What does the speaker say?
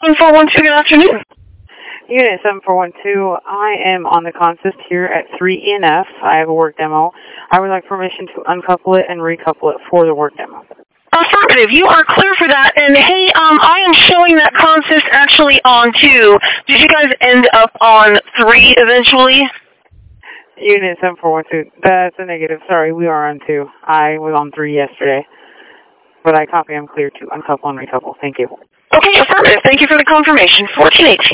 7412, good afternoon. Unit 7412, I am on the consist here at 3NF. I have a work demo. I would like permission to uncouple it and recouple it for the work demo. Affirmative, you are clear for that. And hey, I am showing that consist actually on 2. Did you guys end up on 3 eventually? Unit 7412, that's a negative. Sorry, we are on 2. I was on 3 yesterday. But I copy I'm clear to uncouple and recouple. Thank you. Okay, affirmative. Thank you for the confirmation. 1418.